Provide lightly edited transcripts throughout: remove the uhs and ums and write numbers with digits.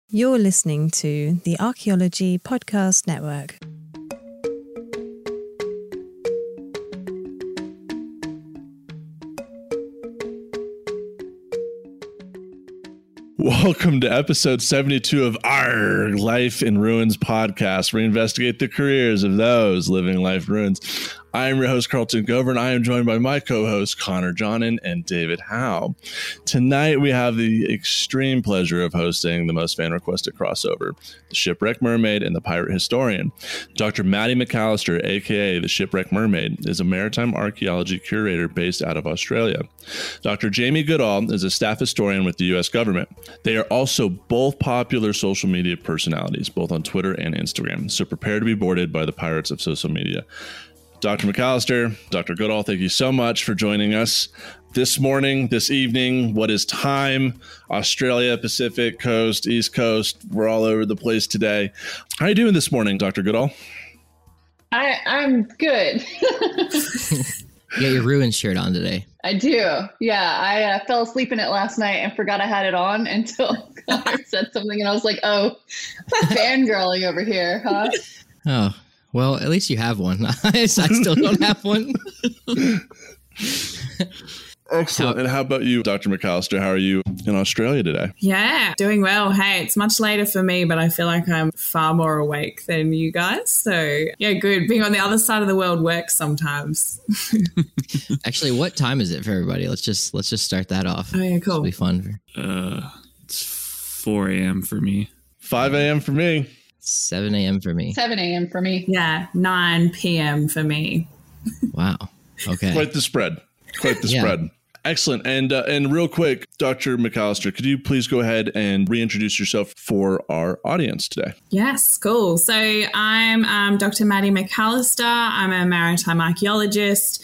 You're listening to the Archaeology Podcast Network. Welcome to episode 72 of our Life in Ruins podcast, where we investigate the careers of those living life in ruins. I am your host, Carlton Gover, and I am joined by my co-hosts, Connor Johnen and David Howe. Tonight, we have the extreme pleasure of hosting the most fan-requested crossover, the Shipwrecked Mermaid and the Pirate Historian. Dr. Maddie McAllister, a.k.a. the Shipwrecked Mermaid, is a maritime archaeology curator based out of Australia. Dr. Jamie Goodall is a staff historian with the U.S. government. They are also both popular social media personalities, both on Twitter and Instagram, so prepare to be boarded by the pirates of social media. Dr. McAllister, Dr. Goodall, thank you so much for joining us this morning, this evening. What is time? Australia, Pacific Coast, East Coast. We're all over the place today. How are you doing this morning, Dr. Goodall? I'm good. You got your Ruins shirt on today. I do. Yeah, I fell asleep in it last night and forgot I had it on until Connor said something, and I was like, "Oh, fangirling over here, huh?" Oh. Well, at least you have one. I still don't have one. Excellent. And how about you, Dr. McAllister? How are you in Australia today? Yeah, doing well. Hey, it's much later for me, but I feel like I'm far more awake than you guys. So, yeah, good. Being on the other side of the world works sometimes. Actually, what time is it for everybody? Let's just start that off. Oh, yeah, cool. It'll be fun. It's 4 a.m. for me. 5 a.m. for me. 7 a.m. for me. 7 a.m. for me. Yeah, 9 p.m. for me. Wow. Okay. Quite the spread. Spread. Excellent. And real quick, Dr. McAllister, could you please go ahead and reintroduce yourself for our audience today? Yes, cool. So I'm Dr. Maddie McAllister. I'm a maritime archaeologist.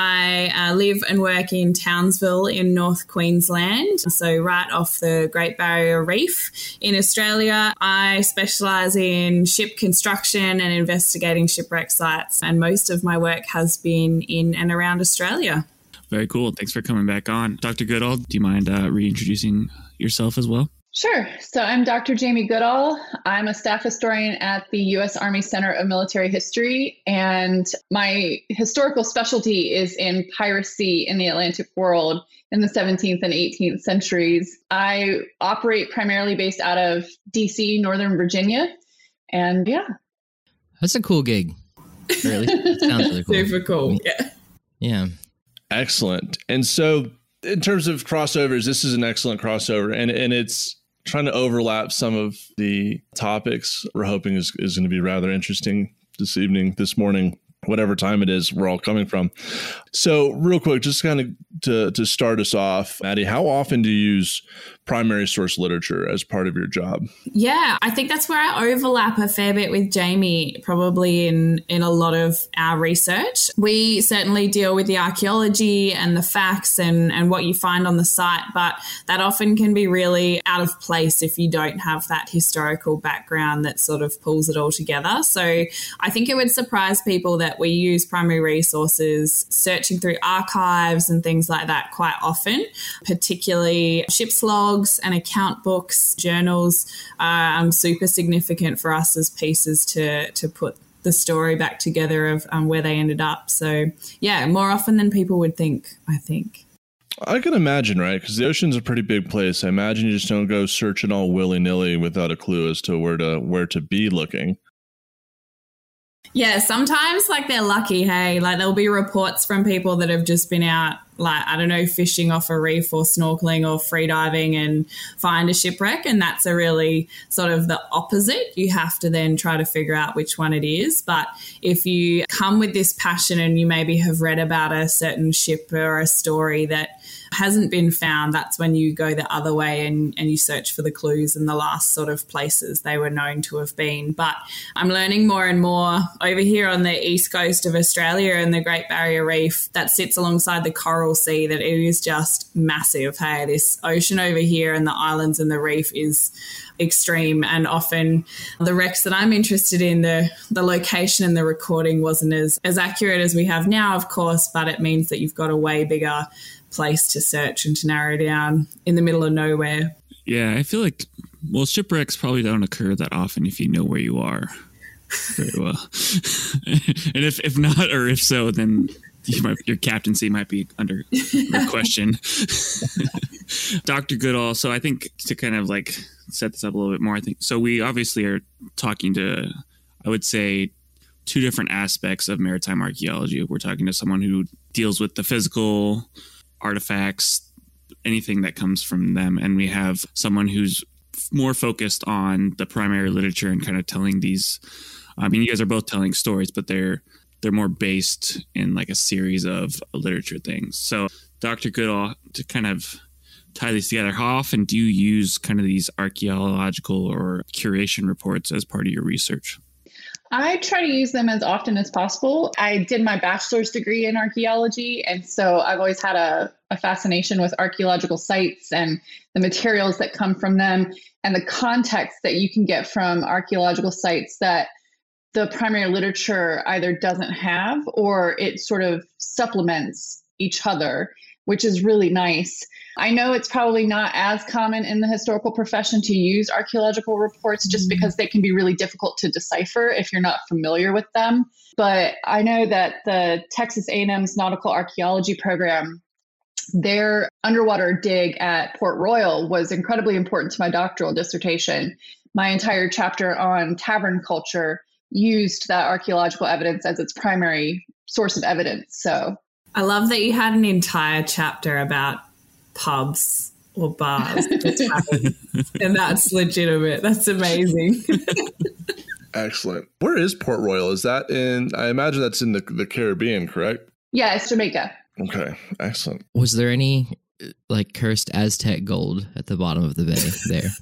I live and work in Townsville in North Queensland, so right off the Great Barrier Reef in Australia. I specialise in ship construction and investigating shipwreck sites, and most of my work has been in and around Australia. Very cool. Thanks for coming back on. Dr. Goodall, do you mind reintroducing yourself as well? Sure. So I'm Dr. Jamie Goodall. I'm a staff historian at the U.S. Army Center of Military History, and my historical specialty is in piracy in the Atlantic world in the 17th and 18th centuries. I operate primarily based out of D.C., Northern Virginia, and yeah. That's a cool gig. Or at least it sounds really cool. Super cool. Yeah. Excellent. And so in terms of crossovers, this is an excellent crossover, and it's trying to overlap some of the topics we're hoping is going to be rather interesting this evening, this morning, whatever time it is we're all coming from. So real quick, just kind of to start us off, Maddie, how often do you use primary source literature as part of your job? Yeah, I think that's where I overlap a fair bit with Jamie, probably in a lot of our research. We certainly deal with the archaeology and the facts and what you find on the site, but that often can be really out of place if you don't have that historical background that sort of pulls it all together. So I think it would surprise people that we use primary resources searching through archives and things like that quite often, particularly ship's logs and account books, journals are super significant for us as pieces to put the story back together of where they ended up. So, yeah, more often than people would think, I think. I can imagine, right? Because the ocean's a pretty big place. I imagine you just don't go searching all willy-nilly without a clue as to where to be looking. Yeah, sometimes like they're lucky, hey, like there'll be reports from people that have just been out, like, I don't know, fishing off a reef or snorkeling or freediving and find a shipwreck. And that's a really sort of the opposite. You have to then try to figure out which one it is. But if you come with this passion and you maybe have read about a certain ship or a story that hasn't been found, that's when you go the other way and you search for the clues in the last sort of places they were known to have been. But I'm learning more and more over here on the east coast of Australia and the Great Barrier Reef that sits alongside the Coral Sea that it is just massive. Hey, this ocean over here and the islands and the reef is extreme, and often the wrecks that I'm interested in, the location and the recording wasn't as accurate as we have now, of course, but it means that you've got a way bigger place to search and to narrow down in the middle of nowhere. Yeah, I feel like Well, shipwrecks probably don't occur that often if you know where you are very well. And if not, or if so, then your captaincy might be under question. Dr. Goodall, so I think to kind of like set this up a little bit more, I think, so we obviously are talking to, I would say, two different aspects of maritime archaeology. We're talking to someone who deals with the physical artifacts, anything that comes from them. And we have someone who's more focused on the primary literature and kind of telling these, I mean, you guys are both telling stories, but they're more based in like a series of literature things. So Dr. Goodall, to kind of tie these together, how often do you use kind of these archaeological or curation reports as part of your research? I try to use them as often as possible. I did my bachelor's degree in archaeology, and so I've always had a fascination with archaeological sites and the materials that come from them and the context that you can get from archaeological sites that the primary literature either doesn't have or it sort of supplements each other, which is really nice. I know it's probably not as common in the historical profession to use archaeological reports just because they can be really difficult to decipher if you're not familiar with them. But I know that the Texas A&M's Nautical Archaeology program, their underwater dig at Port Royal was incredibly important to my doctoral dissertation. My entire chapter on tavern culture used that archaeological evidence as its primary source of evidence. So I love that you had an entire chapter about pubs or bars. And that's legitimate. That's amazing. Excellent. Where is Port Royal? Is that in, I imagine that's in the Caribbean, correct? yeah, it's Jamaica. Okay, excellent. Was there any like cursed Aztec gold at the bottom of the bay there?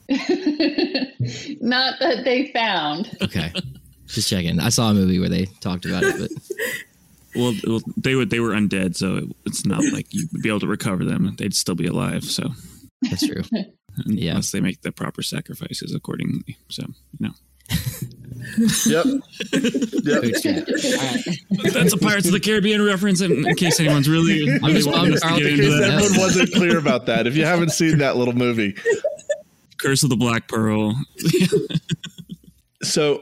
Not that they found. Okay. Just checking. I saw a movie where they talked about it, but Well, they were undead, so it's not like you'd be able to recover them. They'd still be alive, so that's true. Yeah. Unless they make the proper sacrifices accordingly. So, you know. Yep. That's a Pirates of the Caribbean reference in case anyone's really wanting us to get into that. Everyone wasn't clear about that. If you haven't seen that little movie. Curse of the Black Pearl. So,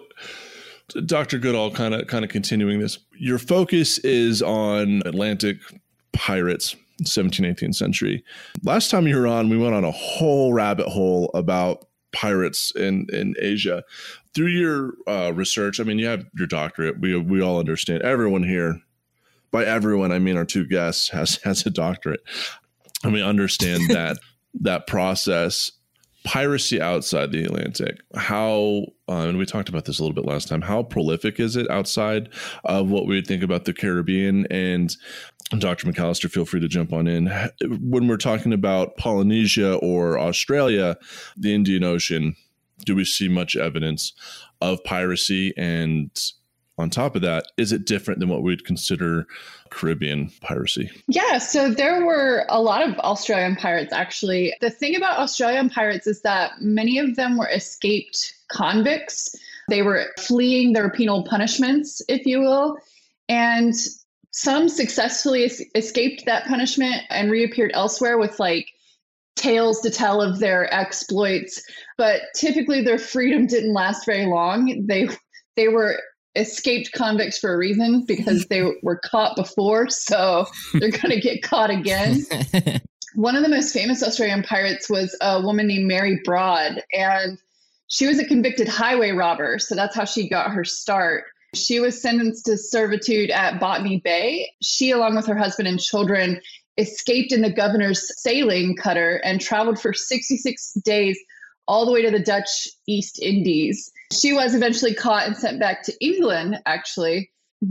Dr. Goodall, kind of continuing this, your focus is on Atlantic pirates, 17th, 18th century. Last time you were on, we went on a whole rabbit hole about pirates in Asia. Through your research, I mean, you have your doctorate. We all understand. Everyone here, by everyone, I mean our two guests, has a doctorate. And we understand that process. Piracy outside the Atlantic, how, and we talked about this a little bit last time, how prolific is it outside of what we would think about the Caribbean? And Dr. McAllister, feel free to jump on in. When we're talking about Polynesia or Australia, the Indian Ocean, do we see much evidence of piracy? And on top of that, is it different than what we'd consider Caribbean piracy? Yeah, so there were a lot of Australian pirates, actually. The thing about Australian pirates is that many of them were escaped convicts. They were fleeing their penal punishments, if you will. And some successfully escaped that punishment and reappeared elsewhere with like tales to tell of their exploits. But typically their freedom didn't last very long. They were escaped convicts for a reason because they were caught before, so they're going to get caught again. One of the most famous Australian pirates was a woman named Mary Broad, and she was a convicted highway robber, so that's how she got her start. She was sentenced to servitude at Botany Bay. She, along with her husband and children, escaped in the governor's sailing cutter and traveled for 66 days all the way to the Dutch East Indies. She was eventually caught and sent back to England, actually.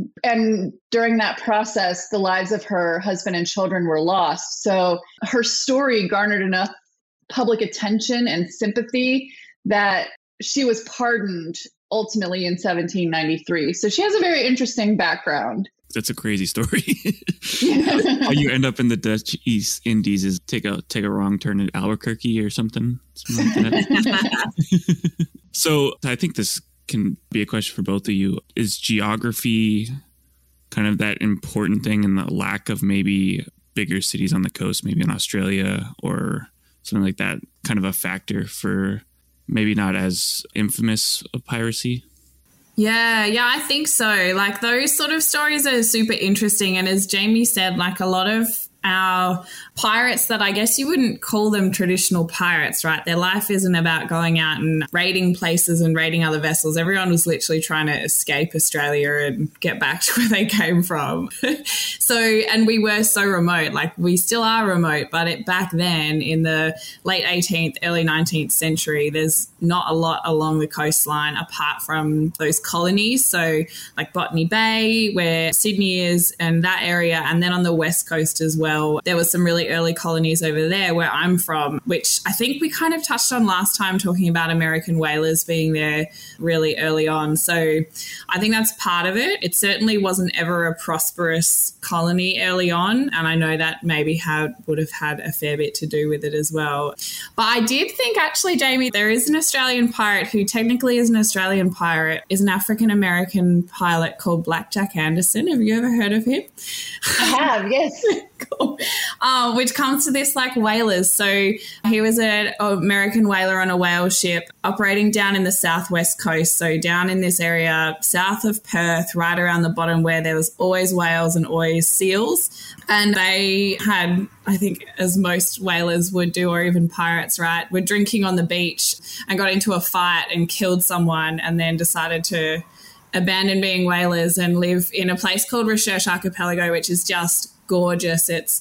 And during that process, the lives of her husband and children were lost. So her story garnered enough public attention and sympathy that she was pardoned ultimately in 1793. So she has a very interesting background. That's a crazy story. How you end up in the Dutch East Indies is take a wrong turn at Albuquerque or something like that. So I think this can be a question for both of you. Is geography kind of that important thing, and the lack of maybe bigger cities on the coast, maybe in Australia or something like that, kind of a factor for maybe not as infamous of piracy. Yeah, I think so. Like those sort of stories are super interesting. And as Jamie said, like a lot of our pirates that I guess you wouldn't call them traditional pirates, right? Their life isn't about going out and raiding places and raiding other vessels. Everyone was literally trying to escape Australia and get back to where they came from. And we were so remote, like we still are remote, but back then in the late 18th, early 19th century, there's not a lot along the coastline apart from those colonies. So like Botany Bay, where Sydney is, and that area, and then on the west coast as well. There were some really early colonies over there where I'm from, which I think we kind of touched on last time talking about American whalers being there really early on. So I think that's part of it. It certainly wasn't ever a prosperous colony early on, and I know that maybe would have had a fair bit to do with it as well. But I did think actually, Jamie, there is an Australian pirate who technically is an Australian pirate, is an African-American pilot called Blackjack Anderson. Have you ever heard of him? I have, yes. Cool. Which comes to this like whalers. So he was an American whaler on a whale ship operating down in the southwest coast. So down in this area south of Perth, right around the bottom where there was always whales and always seals. And they had, I think, as most whalers would do, or even pirates, right, were drinking on the beach and got into a fight and killed someone and then decided to abandon being whalers and live in a place called Recherche Archipelago, which is just gorgeous. It's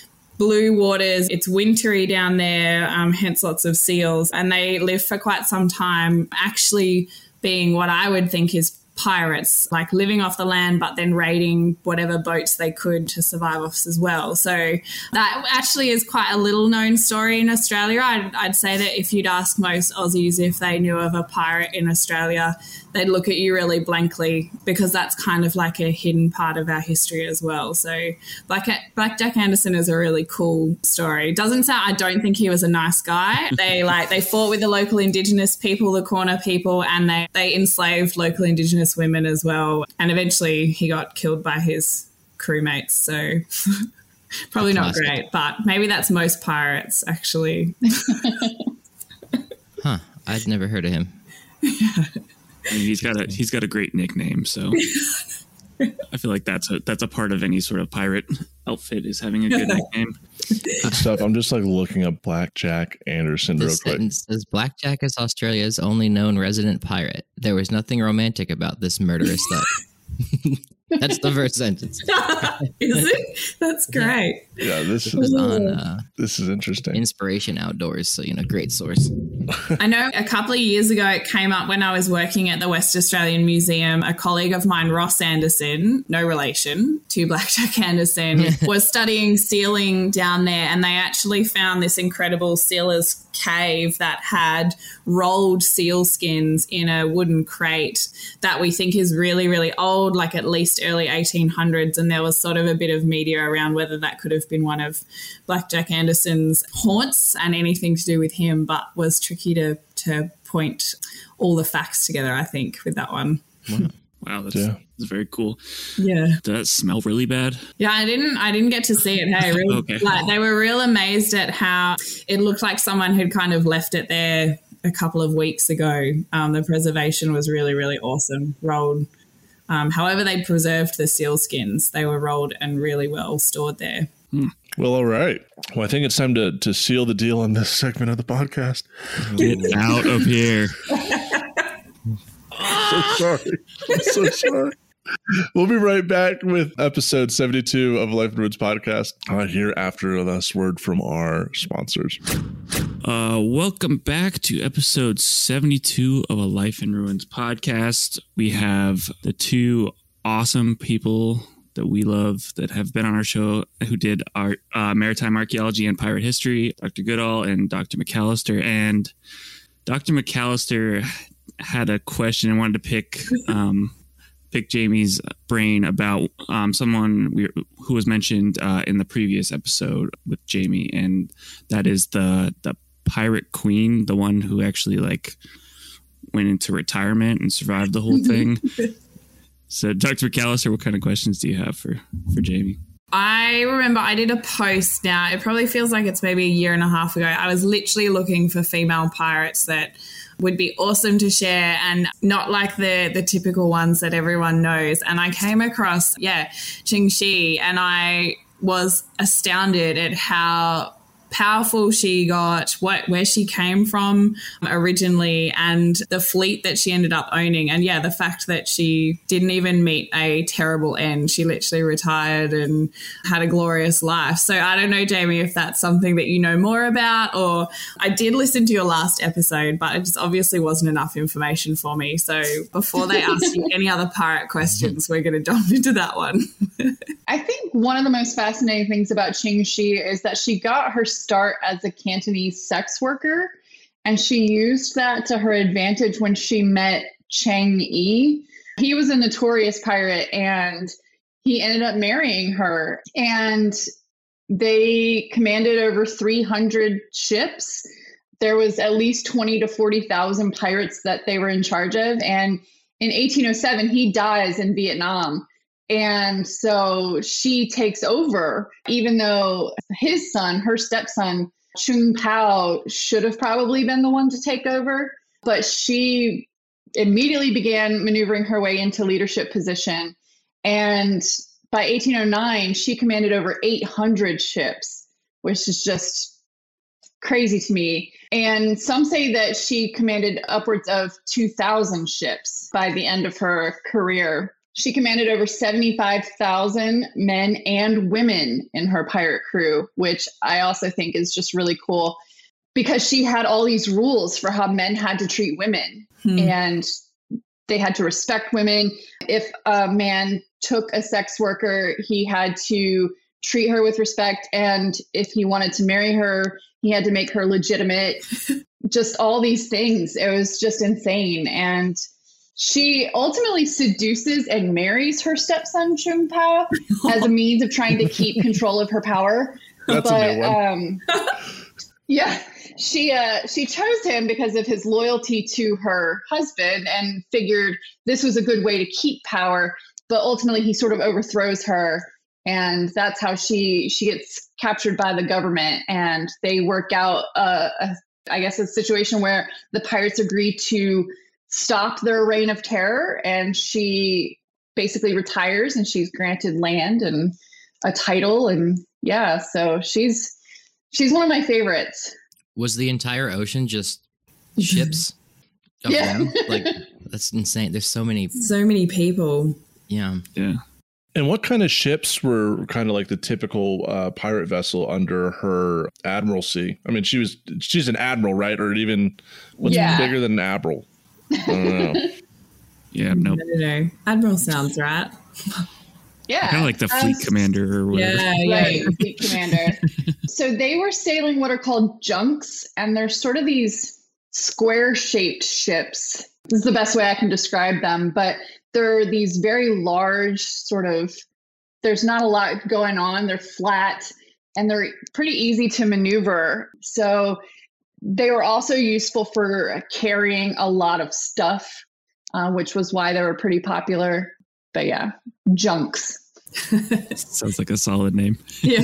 blue waters, it's wintry down there, hence lots of seals, and they live for quite some time actually being what I would think is pirates, like living off the land but then raiding whatever boats they could to survive off as well. So that actually is quite a little known story in Australia. I'd say that if you'd ask most Aussies if they knew of a pirate in Australia, they'd look at you really blankly because that's kind of like a hidden part of our history as well. So Blackjack Anderson is a really cool story. Doesn't sound, I don't think he was a nice guy. They fought with the local Indigenous people, the Kaurna people, and they enslaved local Indigenous women as well. And eventually he got killed by his crewmates. So probably not great, but maybe that's most pirates actually. Huh. I'd never heard of him. I mean, he's got a great nickname, so I feel like that's a part of any sort of pirate outfit is having a good nickname. Good stuff. I'm just like looking up Blackjack Anderson real quick. Sentence says Blackjack is Australia's only known resident pirate. There was nothing romantic about this murderous thug. That's the first sentence. Is it? That's great. Yeah, this is interesting. Inspiration Outdoors, so great source. I know a couple of years ago it came up when I was working at the West Australian Museum. A colleague of mine, Ross Anderson, no relation to Blackjack Anderson, was studying sealing down there, and they actually found this incredible sealer's cave that had rolled seal skins in a wooden crate that we think is really, really old, like at least early 1800s, and there was sort of a bit of media around whether that could have been one of Blackjack Anderson's haunts and anything to do with him, but was tricky to point all the facts together, I think, with that one. Wow, that's very cool. Yeah. Does that smell really bad? Yeah, I didn't get to see it. Hey, really, okay. Like, they were real amazed at how it looked like someone had kind of left it there a couple of weeks ago. The preservation was really, really awesome. Rolled. However, they preserved the seal skins. They were rolled and really well stored there. Well, all right. Well, I think it's time to seal the deal on this segment of the podcast. Get out of here. So sorry. I'm so sorry. We'll be right back with episode 72 of Life in Ruins podcast here after this word from our sponsors. Welcome back to episode 72 of A Life in Ruins podcast. We have the two awesome people that we love that have been on our show who did our maritime archaeology and pirate history, Dr. Goodall and Dr. McAllister. And Dr. McAllister had a question and wanted to pick Jamie's brain about someone who was mentioned in the previous episode with Jamie, and that is the pirate queen, the one who actually went into retirement and survived the whole thing. So, Dr. McAllister, what kind of questions do you have for Jamie? I remember I did a post now. It probably feels like it's maybe a year and a half ago. I was literally looking for female pirates that would be awesome to share and not like the typical ones that everyone knows. And I came across, Qing Shi, and I was astounded at how powerful she got, where she came from originally, and the fleet that she ended up owning. And the fact that she didn't even meet a terrible end. She literally retired and had a glorious life. So I don't know, Jamie, if that's something that you know more about, or I did listen to your last episode, but it just obviously wasn't enough information for me. So before they ask you any other pirate questions, we're going to jump into that one. I think one of the most fascinating things about Qing Shi is that she got her start as a Cantonese sex worker, and she used that to her advantage when she met Chang Yi. He was a notorious pirate, and he ended up marrying her, and they commanded over 300 ships. There was at least 20 to 40,000 pirates that they were in charge of, and in 1807 he dies in Vietnam. And so she takes over, even though his son, her stepson, Chung Pao, should have probably been the one to take over. But she immediately began maneuvering her way into leadership position. And by 1809, she commanded over 800 ships, which is just crazy to me. And some say that she commanded upwards of 2,000 ships by the end of her career. She commanded over 75,000 men and women in her pirate crew, which I also think is just really cool because she had all these rules for how men had to treat women. And they had to respect women. If a man took a sex worker, he had to treat her with respect. And if he wanted to marry her, he had to make her legitimate. Just all these things. It was just insane. And she ultimately seduces and marries her stepson, Chung Pao, as a means of trying to keep control of her power. That's a new one. She chose him because of his loyalty to her husband and figured this was a good way to keep power. But ultimately, he sort of overthrows her. And that's how she gets captured by the government. And they work out, a situation where the pirates agree to stop their reign of terror, and she basically retires, and she's granted land and a title, and so she's one of my favorites. Was the entire ocean just ships? Like, that's insane. There's so many people. Yeah. And what kind of ships were kind of like the typical pirate vessel under her admiralty? I mean, she's an admiral, right? Or even what's bigger than an admiral? I don't know. I don't know. Admiral sounds right. Kind of like the fleet commander or whatever. Right, the fleet commander. So they were sailing what are called junks, and they're sort of these square-shaped ships. This is the best way I can describe them, but they're these very large sort of, there's not a lot going on. They're flat, and they're pretty easy to maneuver. So they were also useful for carrying a lot of stuff, which was why they were pretty popular. But junks. Sounds like a solid name. Yeah.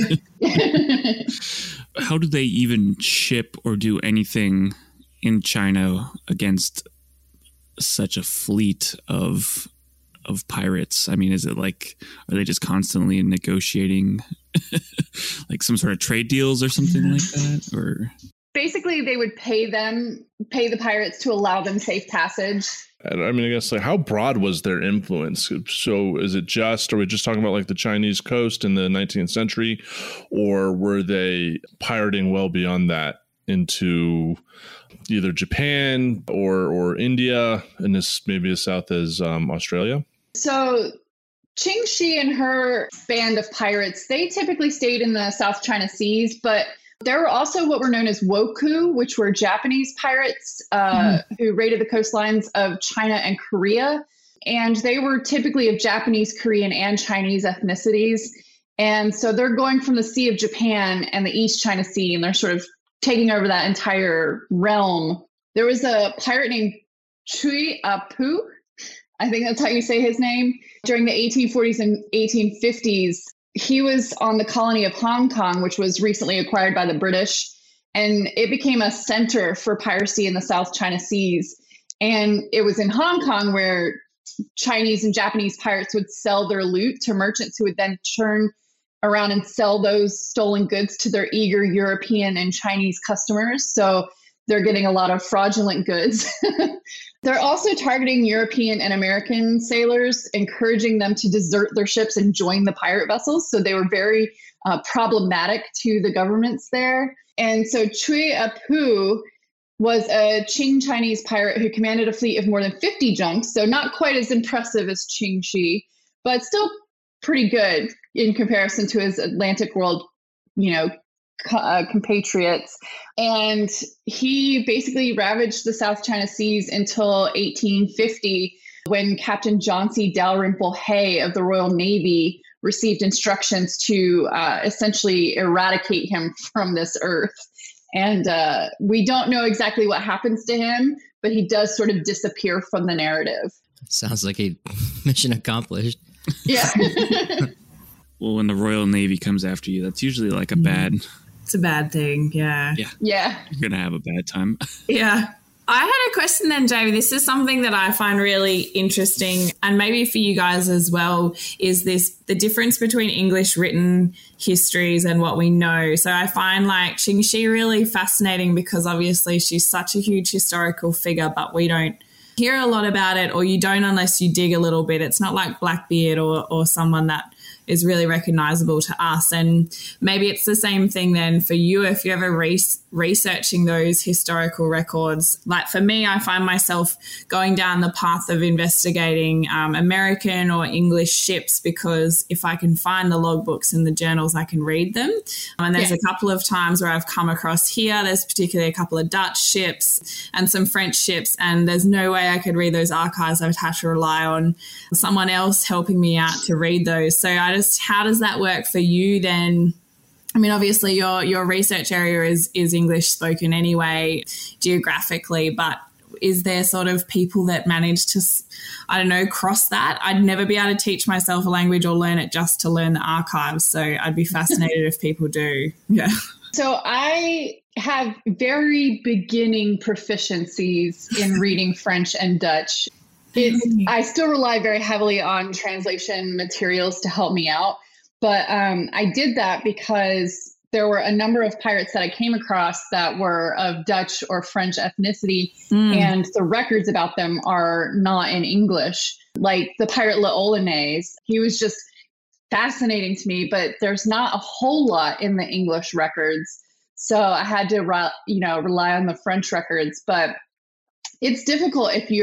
How do they even ship or do anything in China against such a fleet of pirates? I mean, is it like, are they just constantly negotiating like some sort of trade deals or something like that? Or basically they would pay the pirates to allow them safe passage. I mean, I guess, like, how broad was their influence? So are we just talking about like the Chinese coast in the 19th century, or were they pirating well beyond that into either Japan or India, and this maybe as south as Australia? So Qing Shi and her band of pirates, they typically stayed in the South China Seas, but there were also what were known as wokou, which were Japanese pirates who raided the coastlines of China and Korea. And they were typically of Japanese, Korean, and Chinese ethnicities. And so they're going from the Sea of Japan and the East China Sea, and they're sort of taking over that entire realm. There was a pirate named Chui Apu, I think that's how you say his name, during the 1840s and 1850s. he was on the colony of Hong Kong, which was recently acquired by the British, and it became a center for piracy in the South China Seas. And it was in Hong Kong where Chinese and Japanese pirates would sell their loot to merchants who would then turn around and sell those stolen goods to their eager European and Chinese customers. So they're getting a lot of fraudulent goods. They're also targeting European and American sailors, encouraging them to desert their ships and join the pirate vessels. So they were very problematic to the governments there. And so Cui Apu was a Qing Chinese pirate who commanded a fleet of more than 50 junks. So not quite as impressive as Qing Shi, but still pretty good in comparison to his Atlantic world, compatriots. And he basically ravaged the South China Seas until 1850, when Captain John C. Dalrymple Hay of the Royal Navy received instructions to essentially eradicate him from this earth. And we don't know exactly what happens to him, but he does sort of disappear from the narrative. Sounds like a mission accomplished. Yeah. Well, when the Royal Navy comes after you, that's usually like a bad... It's a bad thing, yeah. Yeah. You're going to have a bad time. Yeah. I had a question then, Jamie. This is something that I find really interesting, and maybe for you guys as well, is the difference between English written histories and what we know. So I find like Qing Shi really fascinating because obviously she's such a huge historical figure, but we don't hear a lot about it, or you don't unless you dig a little bit. It's not like Blackbeard or someone that is really recognizable to us. And maybe it's the same thing then for you if you're ever researching those historical records. Like for me, I find myself going down the path of investigating American or English ships, because if I can find the logbooks and the journals, I can read them. And there's a couple of times where I've come across here, there's particularly a couple of Dutch ships and some French ships, and there's no way I could read those archives. I would have to rely on someone else helping me out to read those. So how does that work for you then? I mean, obviously your research area is English spoken anyway, geographically, but is there sort of people that manage to, cross that? I'd never be able to teach myself a language or learn it just to learn the archives. So I'd be fascinated if people do. Yeah. So I have very beginning proficiencies in reading French and Dutch. I still rely very heavily on translation materials to help me out. But I did that because there were a number of pirates that I came across that were of Dutch or French ethnicity, and the records about them are not in English. Like the pirate L'Ollonais, he was just fascinating to me, but there's not a whole lot in the English records. So I had to, rely on the French records. But it's difficult if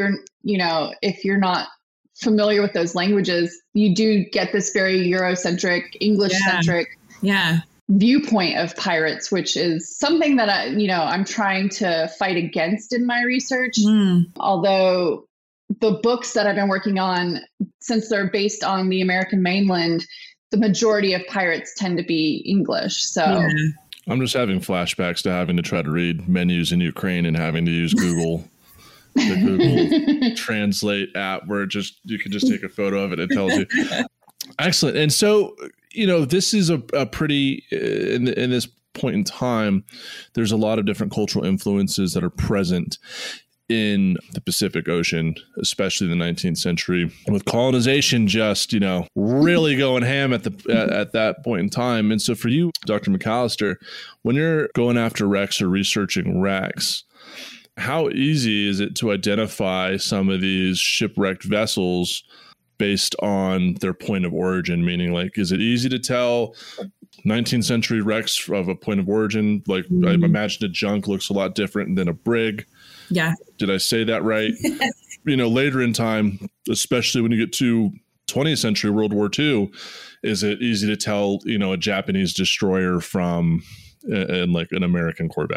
you're not familiar with those languages. You do get this very Eurocentric, English-centric viewpoint of pirates, which is something that I'm trying to fight against in my research. Although the books that I've been working on, since they're based on the American mainland, the majority of pirates tend to be English. So I'm just having flashbacks to having to try to read menus in Ukraine and having to use Google. The Google Translate app where you can just take a photo of it. It tells you. Excellent. And so, this is a pretty, in this point in time, there's a lot of different cultural influences that are present in the Pacific Ocean, especially in the 19th century, with colonization just, really going ham at that point in time. And so for you, Dr. McAllister, when you're going after wrecks or researching wrecks, how easy is it to identify some of these shipwrecked vessels based on their point of origin? Meaning, like, is it easy to tell 19th century wrecks of a point of origin? Like, I imagine a junk looks a lot different than a brig. Yeah. Did I say that right? Later in time, especially when you get to 20th century World War II, is it easy to tell, a Japanese destroyer from like an American corvette?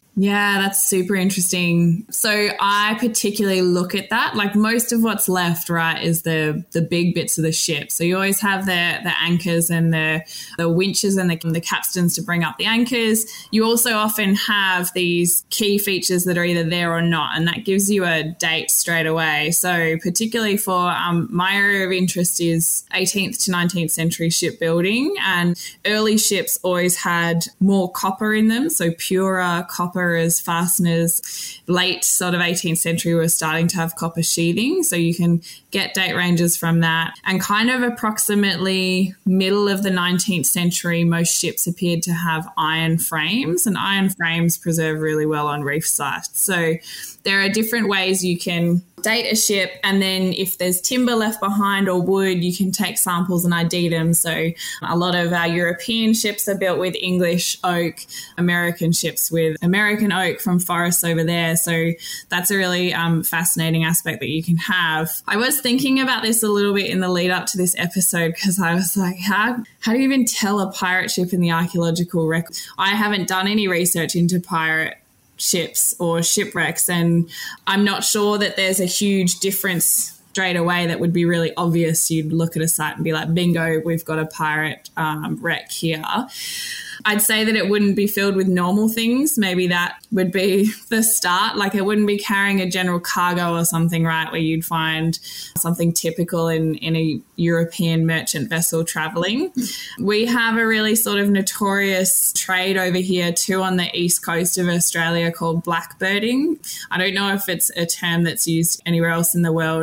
Yeah, that's super interesting. So I particularly look at that. Like most of what's left, right, is the big bits of the ship. So you always have the anchors and the winches and the capstans to bring up the anchors. You also often have these key features that are either there or not, and that gives you a date straight away. So particularly for my area of interest is 18th to 19th century shipbuilding, and early ships always had more copper in them, so purer copper as fasteners. Late sort of 18th century, we're starting to have copper sheathing. So you can get date ranges from that. And kind of approximately middle of the 19th century, most ships appeared to have iron frames, and iron frames preserve really well on reef sites. So there are different ways you can date a ship, and then if there's timber left behind or wood, you can take samples and ID them. So a lot of our European ships are built with English oak, American ships with American oak from forests over there. So that's a really fascinating aspect that you can have. I was thinking about this a little bit in the lead up to this episode, because I was like, how do you even tell a pirate ship in the archaeological record? I haven't done any research into pirate ships or shipwrecks, and I'm not sure that there's a huge difference straight away that would be really obvious. You'd look at a site and be like, bingo, we've got a pirate wreck here. I'd say that it wouldn't be filled with normal things. Maybe that would be the start. Like it wouldn't be carrying a general cargo or something, right, where you'd find something typical in a European merchant vessel traveling. We have a really sort of notorious trade over here too on the east coast of Australia called blackbirding. I don't know if it's a term that's used anywhere else in the world.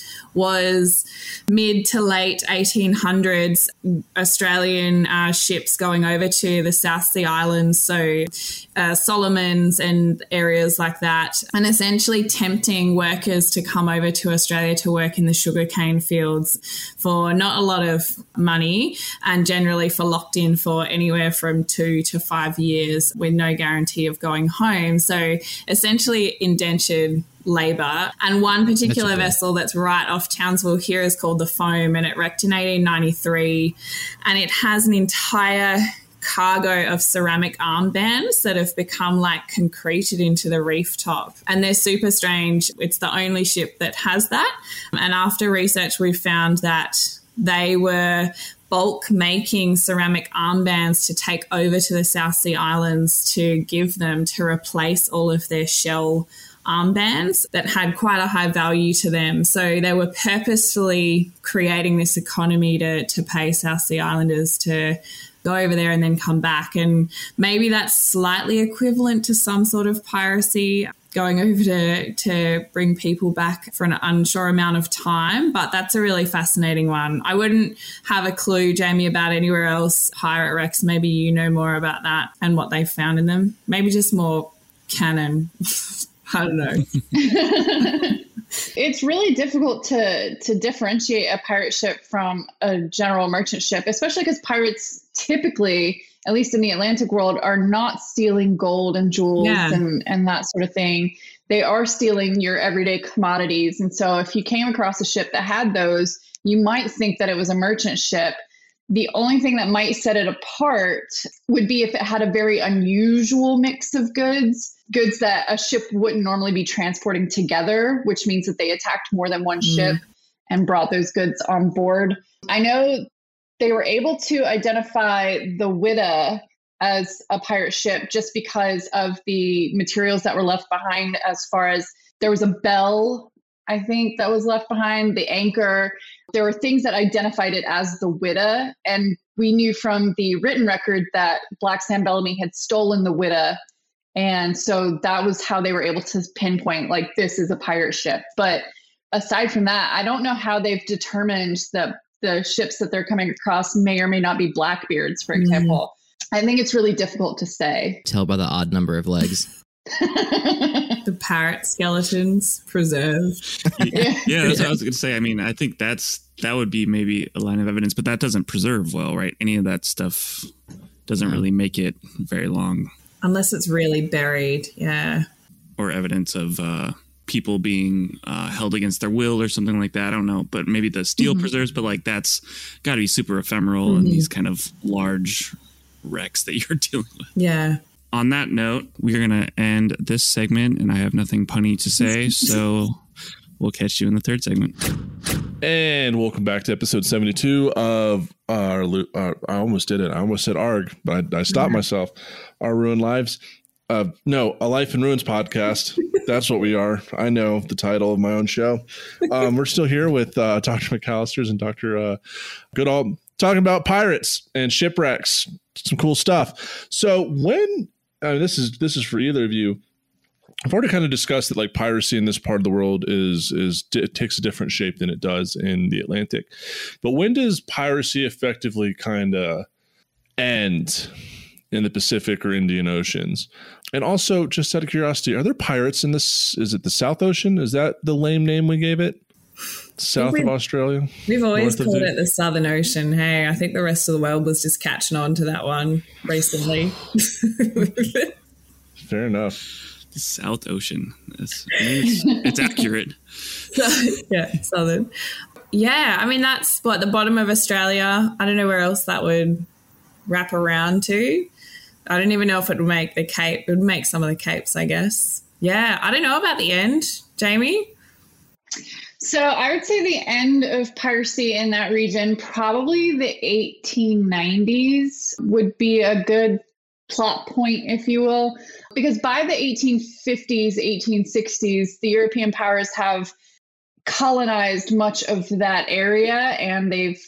Was mid to late 1800s Australian ships going over to the South Sea Islands, so Solomons and areas like that, and essentially tempting workers to come over to Australia to work in the sugarcane fields for not a lot of money, and generally for locked in for anywhere from 2 to 5 years with no guarantee of going home. So essentially indentured labour. And one particular vessel that's right off Townsville here is called the Foam, and it wrecked in 1893, and it has an entire cargo of ceramic armbands that have become like concreted into the reef top, and they're super strange. It's the only ship that has that, and after research we found that they were bulk making ceramic armbands to take over to the South Sea Islands to give them to replace all of their shell armbands that had quite a high value to them. So they were purposefully creating this economy to pay South Sea Islanders to go over there and then come back. And maybe that's slightly equivalent to some sort of piracy, going over to bring people back for an unsure amount of time. But that's a really fascinating one. I wouldn't have a clue, Jamie, about anywhere else pirate wrecks. Maybe you know more about that and what they found in them. Maybe just more canon. I don't know. It's really difficult to differentiate a pirate ship from a general merchant ship, especially because pirates typically, at least in the Atlantic world, are not stealing gold and jewels and that sort of thing. They are stealing your everyday commodities. And so if you came across a ship that had those, you might think that it was a merchant ship. The only thing that might set it apart would be if it had a very unusual mix of goods that a ship wouldn't normally be transporting together, which means that they attacked more than one ship and brought those goods on board. I know they were able to identify the Whydah as a pirate ship just because of the materials that were left behind, as far as there was a bell, I think, that was left behind, the anchor. There were things that identified it as the Whydah, and we knew from the written record that Black Sam Bellamy had stolen the Whydah, and so that was how they were able to pinpoint, like, this is a pirate ship. But aside from that, I don't know how they've determined that the ships that they're coming across may or may not be Blackbeards, for example. I think it's really difficult to say. Tell by the odd number of legs. The parrot skeletons preserved. Yeah, that's what I was going to say. I mean, I think that would be maybe a line of evidence, but that doesn't preserve well, right? Any of that stuff doesn't really make it very long. Unless it's really buried, yeah. Or evidence of people being held against their will or something like that. I don't know, but maybe the steel preserves, but like that's got to be super ephemeral in these kind of large wrecks that you're dealing with. Yeah. on that note, we're going to end this segment, and I have nothing punny to say, so we'll catch you in the third segment. And welcome back to episode 72 of our I almost did it. I almost said ARG, but I stopped myself. Our Ruined Lives. No, a Life in Ruins podcast. That's what we are. I know the title of my own show. We're still here with Dr. McAllister's and Dr. Goodall talking about pirates and shipwrecks. Some cool stuff. So when this is for either of you, I've already kind of discussed that like piracy in this part of the world it takes a different shape than it does in the Atlantic. But when does piracy effectively kind of end in the Pacific or Indian Oceans? And also, just out of curiosity, are there pirates in this? Is it the South Ocean? Is that the lame name we gave it? South of Australia? We've always called it the Southern Ocean. Hey, I think the rest of the world was just catching on to that one recently. Fair enough. The South Ocean. It's accurate. Yeah, Southern. Yeah, I mean, that's the bottom of Australia. I don't know where else that would wrap around to. I don't even know if it would make the Cape. It would make some of the Capes, I guess. Yeah, I don't know about the end. Jamie? So I would say the end of piracy in that region, probably the 1890s would be a good plot point, if you will, because by the 1850s, 1860s, the European powers have colonized much of that area, and they've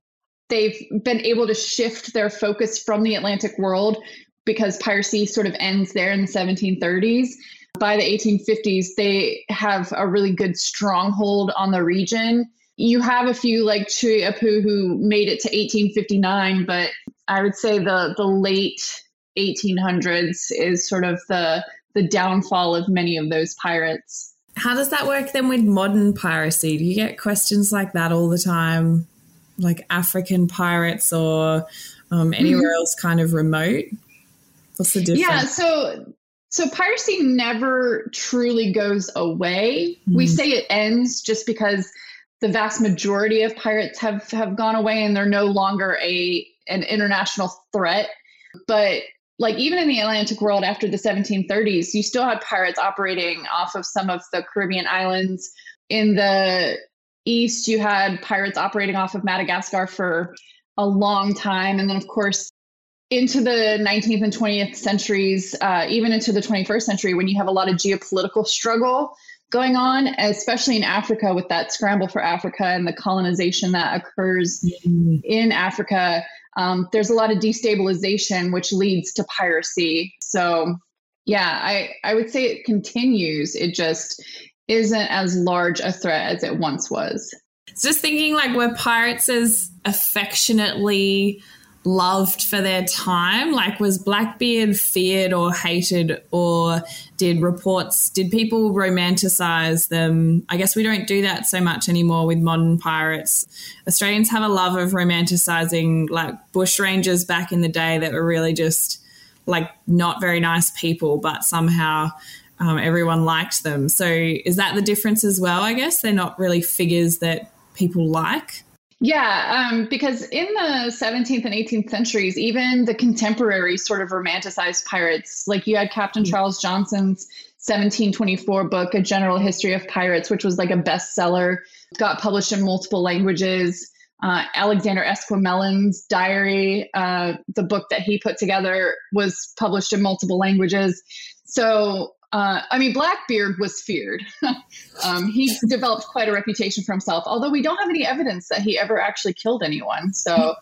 been able to shift their focus from the Atlantic world because piracy sort of ends there in the 1730s. By the 1850s, they have a really good stronghold on the region. You have a few like Chui Apu who made it to 1859, but I would say the late 1800s is sort of the downfall of many of those pirates. How does that work then with modern piracy? Do you get questions like that all the time? Like African pirates or anywhere else kind of remote? What's the difference? Yeah, so piracy never truly goes away. We say it ends just because the vast majority of pirates have gone away and they're no longer an international threat. But like even in the Atlantic world after the 1730s, you still had pirates operating off of some of the Caribbean islands. In the East, you had pirates operating off of Madagascar for a long time. And then, of course, into the 19th and 20th centuries, even into the 21st century, when you have a lot of geopolitical struggle going on, especially in Africa with that scramble for Africa and the colonization that occurs in Africa, there's a lot of destabilization, which leads to piracy. So, yeah, I would say it continues. It just isn't as large a threat as it once was. Just thinking, like, were pirates as affectionately loved for their time? Like, was Blackbeard feared or hated, or did people romanticize them? I guess we don't do that so much anymore with modern pirates. Australians have a love of romanticizing like bushrangers back in the day that were really just like not very nice people, but somehow everyone liked them. So is that the difference as well? I guess they're not really figures that people like. Yeah, because in the 17th and 18th centuries, even the contemporary sort of romanticized pirates, like you had Captain Charles Johnson's 1724 book, A General History of Pirates, which was like a bestseller, got published in multiple languages. Alexander Esquemelin's diary, the book that he put together, was published in multiple languages. So Blackbeard was feared. He developed quite a reputation for himself, although we don't have any evidence that he ever actually killed anyone. So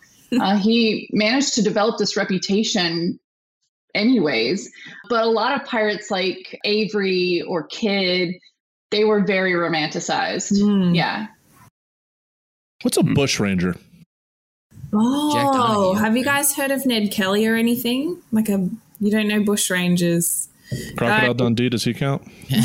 he managed to develop this reputation anyways. But a lot of pirates like Avery or Kidd, they were very romanticized. Yeah. What's a bushranger? Oh, have you guys heard of Ned Kelly or anything? You don't know bushrangers. Crocodile Dundee, does he count?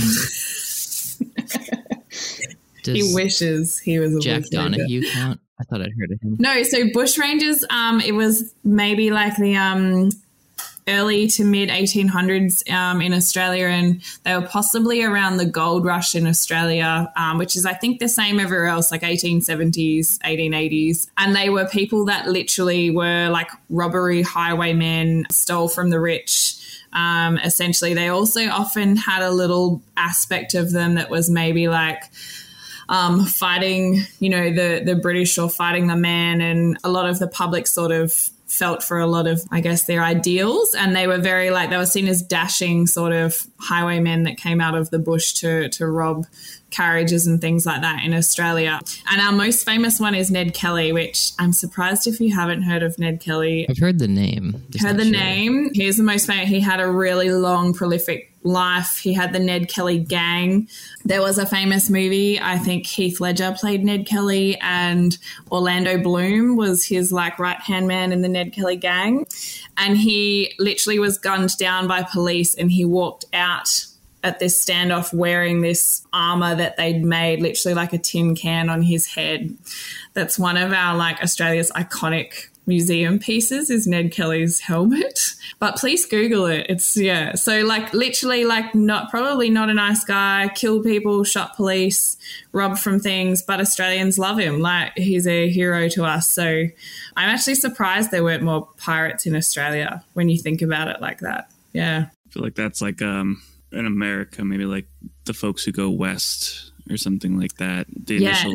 He wishes he was a Jack bushranger. Donahue count? I thought I'd heard of him. No, so bushrangers, it was maybe like the early to mid 1800s in Australia, and they were possibly around the gold rush in Australia, which is I think the same everywhere else, like 1870s, 1880s. And they were people that literally were like robbery highwaymen, stole from the rich, Essentially, they also often had a little aspect of them that was maybe like fighting, the British or fighting the man, and a lot of the public sort of felt for a lot of, I guess, their ideals, and they were very they were seen as dashing sort of highwaymen that came out of the bush to rob carriages and things like that in Australia. And our most famous one is Ned Kelly, which I'm surprised if you haven't heard of Ned Kelly. I've heard the name. Name. He's the most famous. He had a really long, prolific life. He had the Ned Kelly gang. There was a famous movie. I think Heath Ledger played Ned Kelly, and Orlando Bloom was his right-hand man in the Ned Kelly gang. And he literally was gunned down by police, and he walked out at this standoff wearing this armor that they'd made, literally like a tin can on his head. That's one of our Australia's iconic museum pieces, is Ned Kelly's helmet. But please Google it. It's so literally probably not a nice guy, killed people, shot police, robbed from things, but Australians love him. He's a hero to us. So I'm actually surprised there weren't more pirates in Australia when you think about it like that. Yeah. I feel like that's in America, maybe the folks who go west or something like that. The initial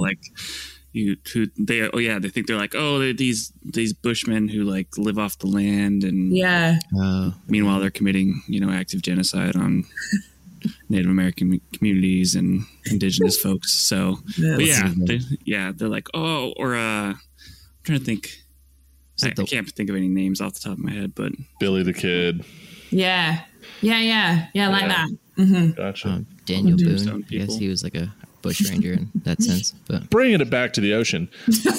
they think they're these bushmen who live off the land, and meanwhile they're committing active genocide on Native American communities and indigenous folks. So they're I'm trying to think. I can't think of any names off the top of my head, but Billy the Kid. Yeah, like that. Mm-hmm. Gotcha. Daniel Boone, I guess he was a bush ranger in that sense. But bringing it back to the ocean.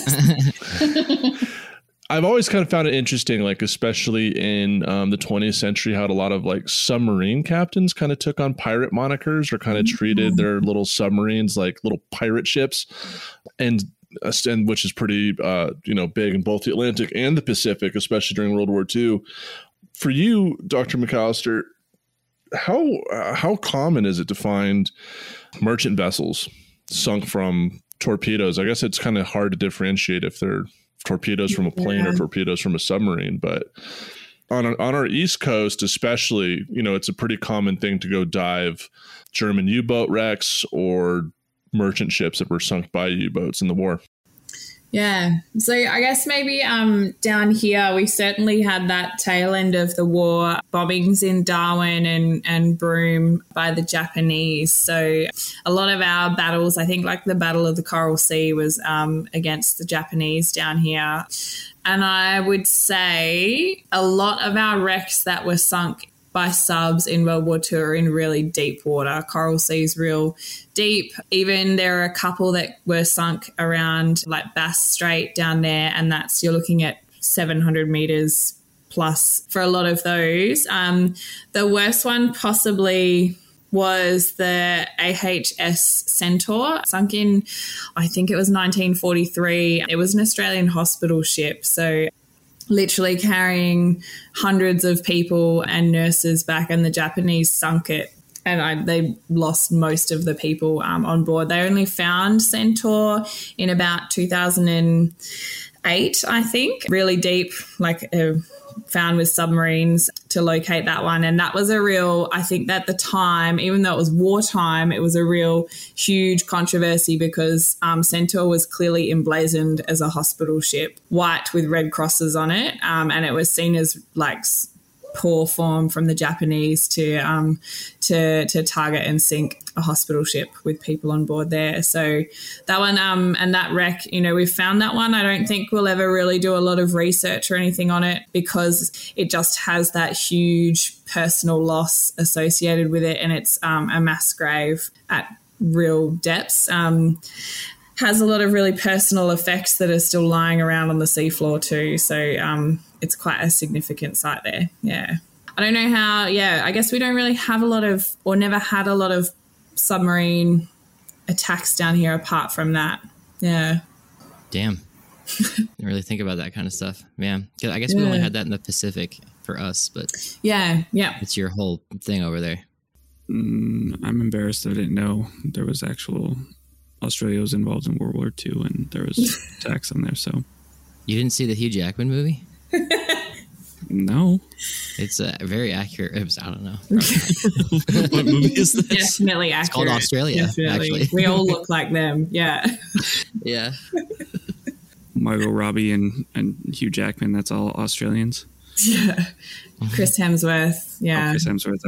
I've always kind of found it interesting, especially in the 20th century, how a lot of submarine captains kind of took on pirate monikers, or kind of treated their little submarines like little pirate ships, and which is pretty big in both the Atlantic and the Pacific, especially during World War II. For you, Dr. McAllister, how common is it to find merchant vessels sunk from torpedoes? I guess it's kind of hard to differentiate if they're torpedoes from a plane or torpedoes from a submarine. But on our East Coast, especially, it's a pretty common thing to go dive German U-boat wrecks or merchant ships that were sunk by U-boats in the war. Yeah. So I guess maybe down here we certainly had that tail end of the war, bombings in Darwin and Broome by the Japanese. So a lot of our battles, I think the Battle of the Coral Sea was against the Japanese down here. And I would say a lot of our wrecks that were sunk by subs in World War II are in really deep water. Coral Sea's real deep. Even there are a couple that were sunk around Bass Strait down there, and you're looking at 700 meters plus for a lot of those. The worst one possibly was the AHS Centaur, sunk in, I think it was 1943. It was an Australian hospital ship, so literally carrying hundreds of people and nurses back, and the Japanese sunk it, and they lost most of the people on board. They only found Centaur in about 2008, I think, really deep, found with submarines to locate that one. And that was I think at the time, even though it was wartime, it was a real huge controversy because Centaur was clearly emblazoned as a hospital ship, white with red crosses on it. And it was seen as poor form from the Japanese to target and sink a hospital ship with people on board there. So that one and that wreck, we've found that one. I don't think we'll ever really do a lot of research or anything on it because it just has that huge personal loss associated with it, and it's a mass grave at real depths. Has a lot of really personal effects that are still lying around on the seafloor too. So it's quite a significant site there. Yeah. I don't know how, I guess we don't really have a lot of, or never had a lot of submarine attacks down here apart from that. Yeah. Damn. Didn't really think about that kind of stuff. Yeah. I guess we only had that in the Pacific for us, but yeah. It's your whole thing over there. I'm embarrassed that I didn't know there was Australia was involved in World War II and there was attacks on there. So you didn't see the Hugh Jackman movie? No. It's very accurate. I don't know. What movie is this? Definitely accurate. It's called Australia, Definitely. actually. We all look like them. Yeah. Yeah. Margot Robbie and Hugh Jackman. That's all Australians. Yeah. Chris Hemsworth. Yeah. Oh, Chris Hemsworth.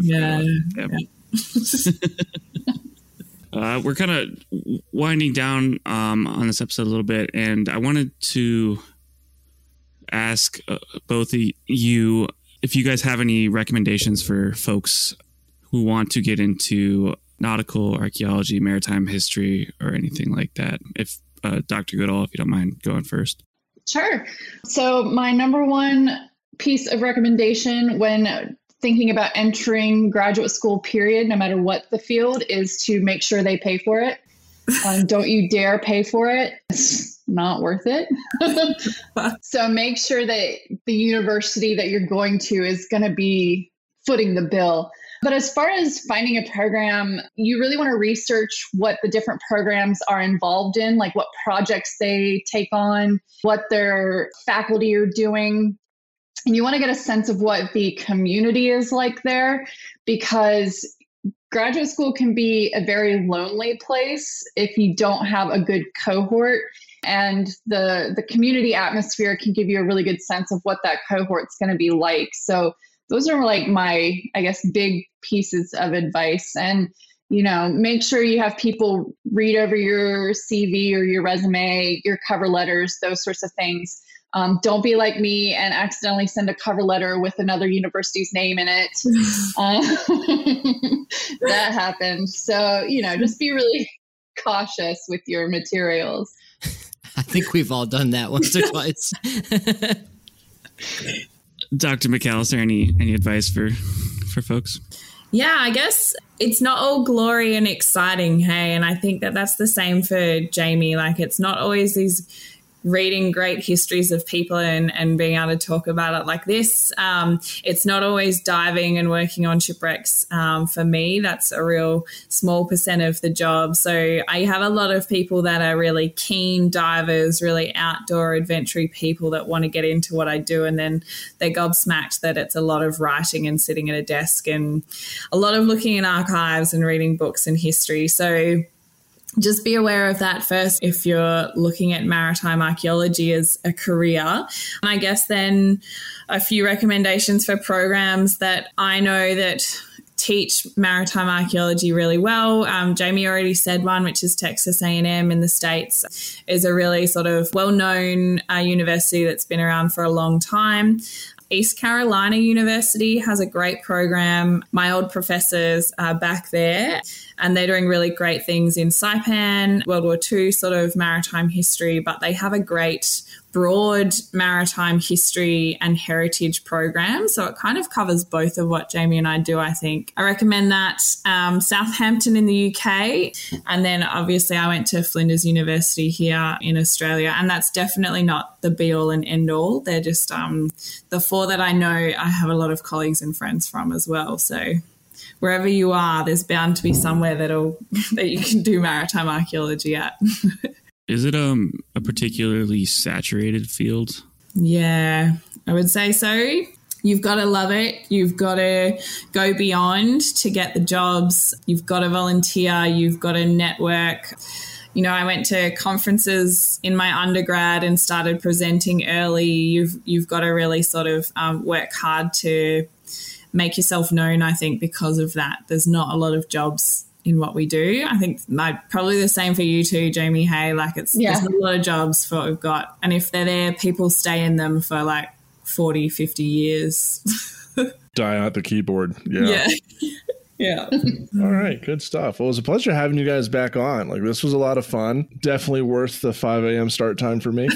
We're kind of winding down on this episode a little bit, and I wanted to ask both of you if you guys have any recommendations for folks who want to get into nautical archaeology, maritime history, or anything like that. If Dr. Goodall, if you don't mind going first. Sure. So my number one piece of recommendation when thinking about entering graduate school, period, no matter what the field, is to make sure they pay for it. Don't you dare pay for it. It's not worth it. So make sure that the university that you're going to is going to be footing the bill. But as far as finding a program, you really want to research what the different programs are involved in, like what projects they take on, what their faculty are doing. And you want to get a sense of what the community is like there, because graduate school can be a very lonely place if you don't have a good cohort. And the community atmosphere can give you a really good sense of what that cohort's going to be like. So those are like my, I guess, big pieces of advice. And, you know, make sure you have people read over your CV or your resume, your cover letters, those sorts of things. Don't be like me and accidentally send a cover letter with another university's name in it. That happened. So, you know, just be really cautious with your materials. I think we've all done that once or twice. Dr. McAllister, any advice for folks? Yeah, I guess it's not all glory and exciting, hey? And I think that that's the same for Jamie. Like, it's not always these reading great histories of people and being able to talk about it like this. It's not always diving and working on shipwrecks. For me, that's a real small percent of the job. So I have a lot of people that are really keen divers, really outdoor adventure people that want to get into what I do. And then they're gobsmacked that it's a lot of writing and sitting at a desk and a lot of looking in archives and reading books and history. So just be aware of that first if you're looking at maritime archaeology as a career. And I guess then a few recommendations for programs that I know that teach maritime archaeology really well. Jamie already said one, which is Texas A&M in the States, is a really sort of well-known university that's been around for a long time. East Carolina University has a great program. My old professors are back there and they're doing really great things in Saipan, World War II sort of maritime history, but they have a great broad maritime history and heritage program. So it kind of covers both of what Jamie and I do, I think. I recommend that. Southampton in the UK. And then obviously I went to Flinders University here in Australia. And that's definitely not the be all and end all. They're just the four that I know I have a lot of colleagues and friends from as well. So wherever you are, there's bound to be somewhere that you can do maritime archaeology at. Is it a particularly saturated field? Yeah, I would say so. You've got to love it. You've got to go beyond to get the jobs. You've got to volunteer. You've got to network. You know, I went to conferences in my undergrad and started presenting early. You've got to really sort of work hard to make yourself known, I think, because of that. There's not a lot of jobs in what we do. I think probably the same for you too, Jamie. Hey, like there's not a lot of jobs for what we've got. And if they're there, people stay in them for like 40, 50 years. Die at the keyboard. Yeah. Yeah. All right. Good stuff. Well, it was a pleasure having you guys back on. Like, this was a lot of fun. Definitely worth the 5 a.m. start time for me.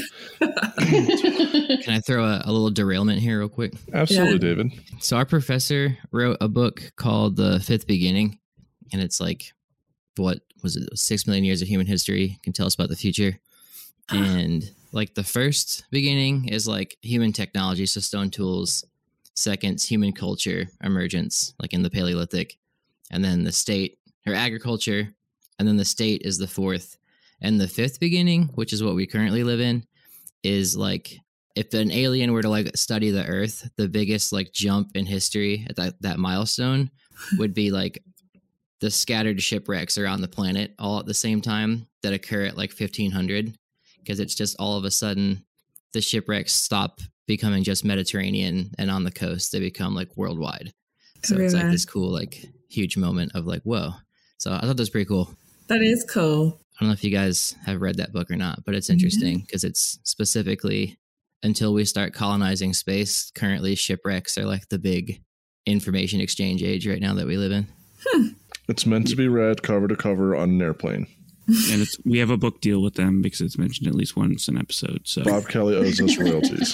Can I throw a little derailment here real quick? Absolutely, David. So our professor wrote a book called The Fifth Beginning. And it's like, what was it? 6 million years of human history can tell us about the future. And like the first beginning is like human technology, so stone tools. Second's human culture emergence, like in the Paleolithic. And then the state, or agriculture. And then the state is the fourth. And the fifth beginning, which is what we currently live in, is like if an alien were to like study the Earth, the biggest like jump in history at that milestone would be like the scattered shipwrecks around the planet all at the same time that occur at like 1500, because it's just all of a sudden the shipwrecks stop becoming just Mediterranean and on the coast, they become like worldwide. So it's like this cool, like huge moment of like, whoa. So I thought that was pretty cool. That is cool. I don't know if you guys have read that book or not, but it's interesting because it's specifically until we start colonizing space. Currently, shipwrecks are like the big information exchange age right now that we live in. It's meant to be read cover to cover on an airplane. And we have a book deal with them because it's mentioned at least once an episode. So Bob Kelly owes us royalties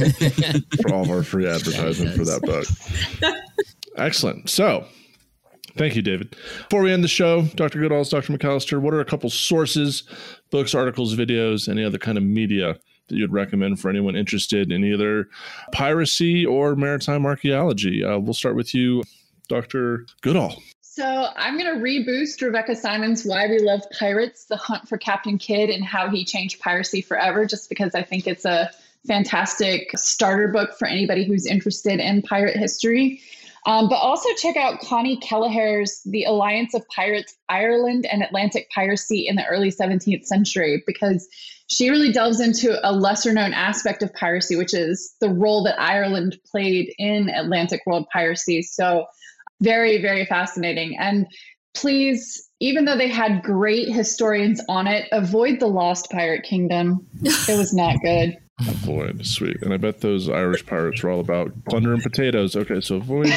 for all of our free advertisement for that book. Excellent. So, thank you, David. Before we end the show, Dr. Goodall, Dr. McAllister, what are a couple sources, books, articles, videos, any other kind of media that you'd recommend for anyone interested in either piracy or maritime archaeology? We'll start with you, Dr. Goodall. So I'm going to reboost Rebecca Simon's Why We Love Pirates, The Hunt for Captain Kidd and How He Changed Piracy Forever, just because I think it's a fantastic starter book for anybody who's interested in pirate history. But also check out Connie Kelleher's The Alliance of Pirates, Ireland and Atlantic Piracy in the Early 17th Century, because she really delves into a lesser known aspect of piracy, which is the role that Ireland played in Atlantic world piracy. So very, very fascinating. And please, even though they had great historians on it, avoid the Lost Pirate Kingdom. It was not good. Avoid, sweet. And I bet those Irish pirates were all about plunder and potatoes. Okay, so avoid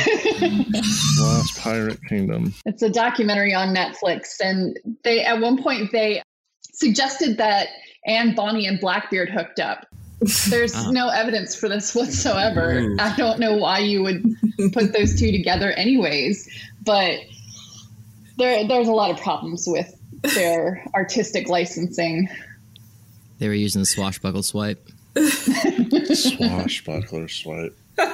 Lost Pirate Kingdom. It's a documentary on Netflix. And they, at one point, they suggested that Anne Bonny and Blackbeard hooked up. There's no evidence for this whatsoever. I don't know why you would put those two together anyways, but there's a lot of problems with their artistic licensing. They were using the swashbuckle swipe. Swashbuckler swipe.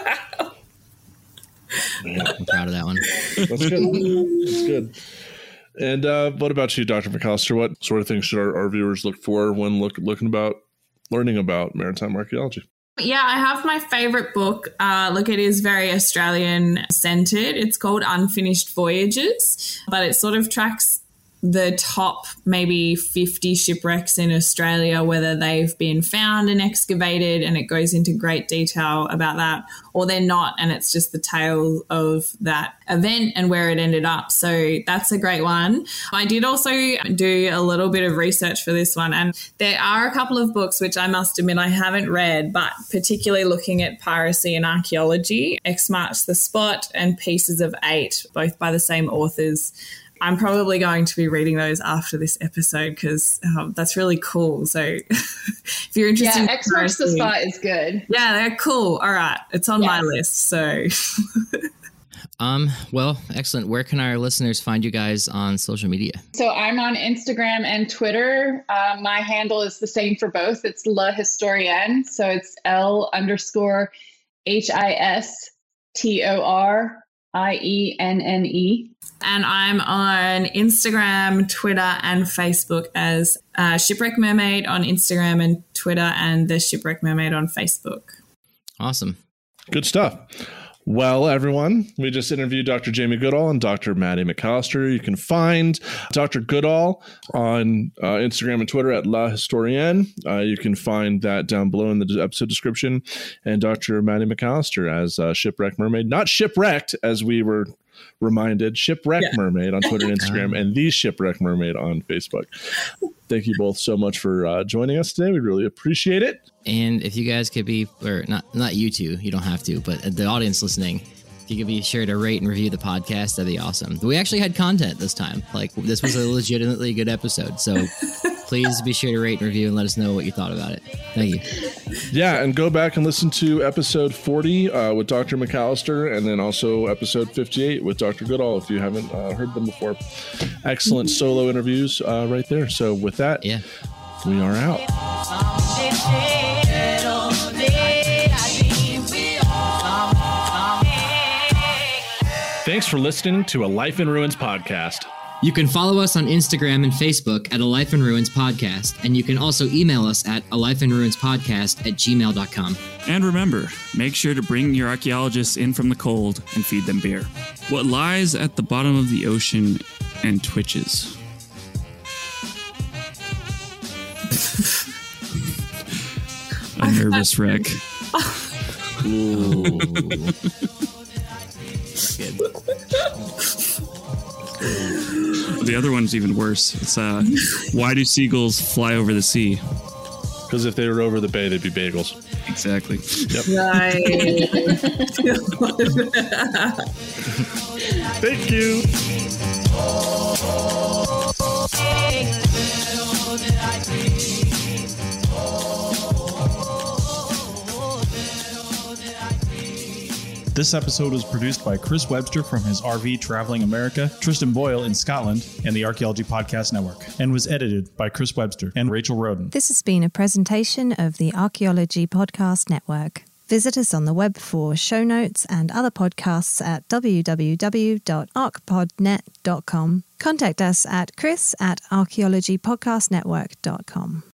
Man, I'm proud of that one. That's good. That's good. And what about you, Dr. McAllister? What sort of things should our viewers look for when learning about maritime archaeology? Yeah, I have my favorite book. Look, it is very Australian centered. It's called Unfinished Voyages, but it sort of tracks the top maybe 50 shipwrecks in Australia, whether they've been found and excavated, and it goes into great detail about that, or they're not, and it's just the tale of that event and where it ended up. So that's a great one. I did also do a little bit of research for this one, and there are a couple of books which I must admit I haven't read, but particularly looking at piracy and archaeology, X Marks the Spot and Pieces of Eight, both by the same authors. I'm probably going to be reading those after this episode because that's really cool. So if you're interested in X Marks the Spot is good. Yeah, they're cool. All right. It's on my list. So well, excellent. Where can our listeners find you guys on social media? So I'm on Instagram and Twitter. My handle is the same for both. It's La Historienne. So it's L_HISTORIENNE. And I'm on Instagram, Twitter, and Facebook as Shipwreck Mermaid on Instagram and Twitter, and the Shipwreck Mermaid on Facebook. Awesome. Good stuff. Well, everyone, we just interviewed Dr. Jamie Goodall and Dr. Maddie McAllister. You can find Dr. Goodall on Instagram and Twitter at La Historienne. You can find that down below in the episode description. And Dr. Maddie McAllister as Shipwreck Mermaid. Not Shipwrecked, as we were reminded. Shipwreck Mermaid on Twitter and Instagram, and the Shipwreck Mermaid on Facebook. Thank you both so much for joining us today. We really appreciate it. And if you guys could be, or not you two, you don't have to, but the audience listening, if you could be sure to rate and review the podcast, that'd be awesome. We actually had content this time. Like, this was a legitimately good episode. So please be sure to rate and review and let us know what you thought about it. Thank you. Yeah, and go back and listen to episode 40 with Dr. McAllister, and then also episode 58 with Dr. Goodall if you haven't heard them before. Excellent solo interviews right there. So with that, we are out. Thanks for listening to A Life in Ruins podcast. You can follow us on Instagram and Facebook at A Life in Ruins Podcast, and you can also email us at alifeinruinspodcast@gmail.com. And remember, make sure to bring your archaeologists in from the cold and feed them beer. What lies at the bottom of the ocean and twitches? A nervous wreck. Ooh. The other one's even worse. It's why do seagulls fly over the sea? Because if they were over the bay, they'd be bagels. Exactly. Yep. Right. Thank you. This episode was produced by Chris Webster from his RV Traveling America, Tristan Boyle in Scotland, and the Archaeology Podcast Network, and was edited by Chris Webster and Rachel Roden. This has been a presentation of the Archaeology Podcast Network. Visit us on the web for show notes and other podcasts at www.archpodnet.com. Contact us at chris@archaeologypodcastnetwork.com.